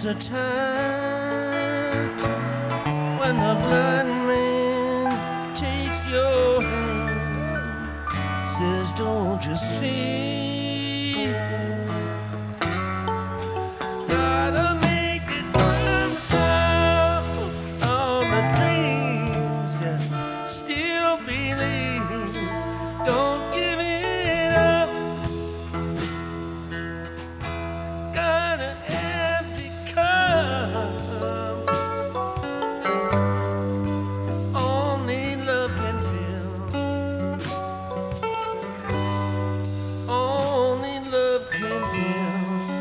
a time when the blind man takes your hand, says, don't you see? Gotta make it somehow. All the dreams can still believe. Don't give it up. Got an empty cup. Only love can fill. Only love can fill.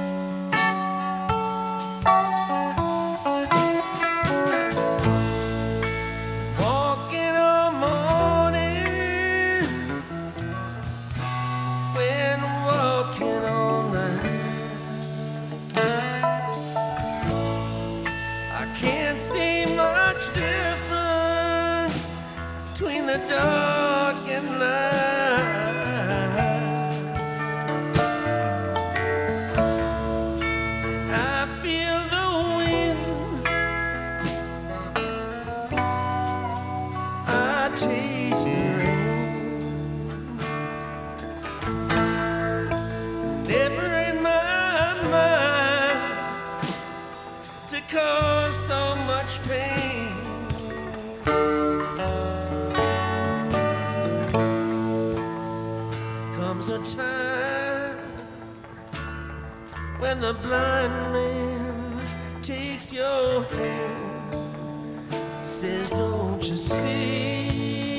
Walking all morning, when walking all night. I can't see much difference between the dark and light. I feel the wind, I taste the rain. Never in my mind to cause so much pain. Comes a time when the blind man takes your hand, says, don't you see?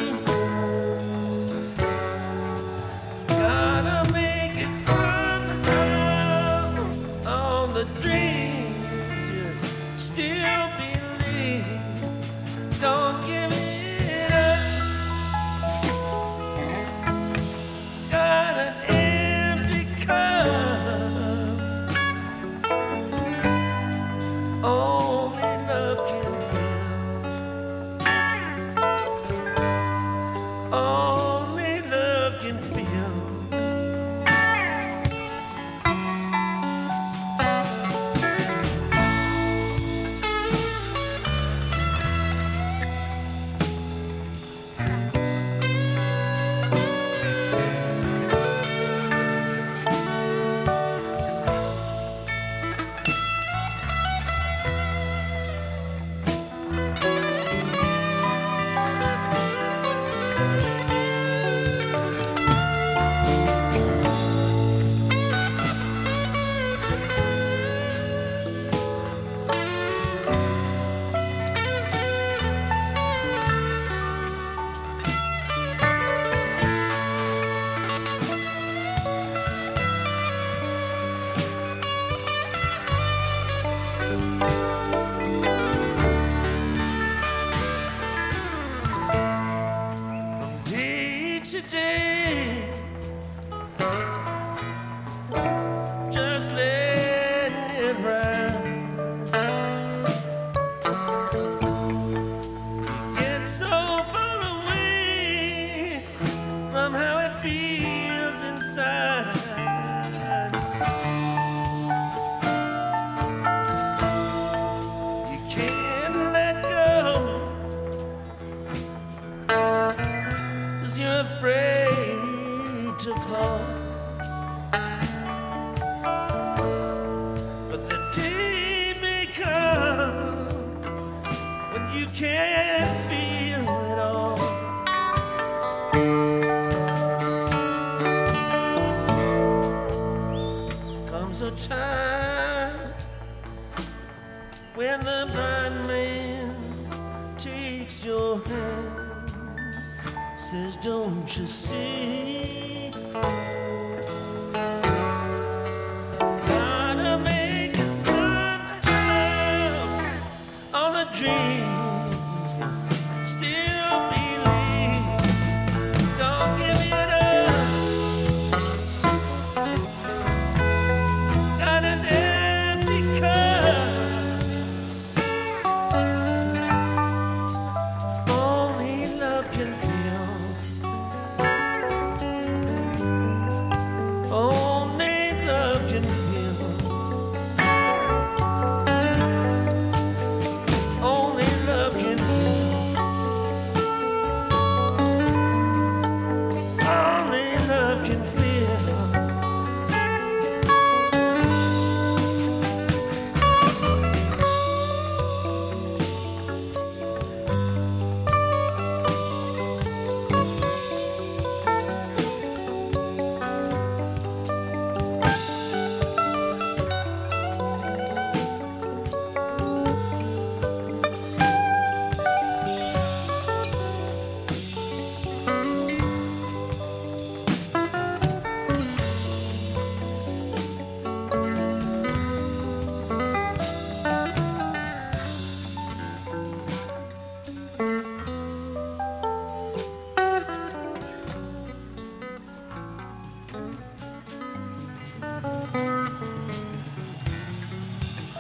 Gotta make it somehow. On the dreams you still believe. Don't give it up. Got an empty cup. Only love can fill. Only love can fill. From day to day, just letting it ride. Get so far away from how it feels inside. You can't let go, 'cause you're afraid to fall. But the day may come when you can't feel it all. Comes a time when the blind man takes your hand, says, don't you see? Gotta make it somehow on a dream.